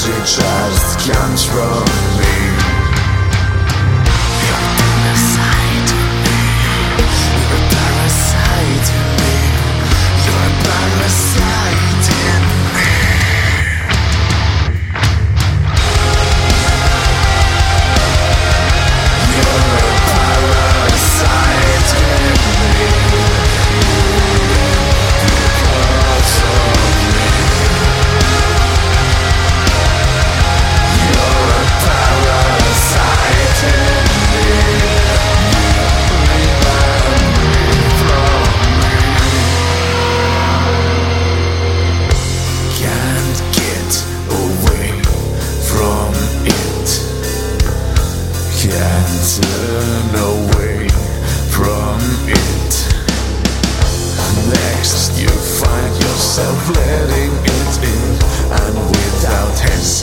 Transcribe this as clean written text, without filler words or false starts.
she just control me. You're a parasite in me. You're a parasite in me. You're a parasite in me. You're a parasite in me. Because of me. You're a parasite in me. You prevent me from me. Can't get away from it. Can't turn away from it. Next you find yourself letting it in, and without hesitation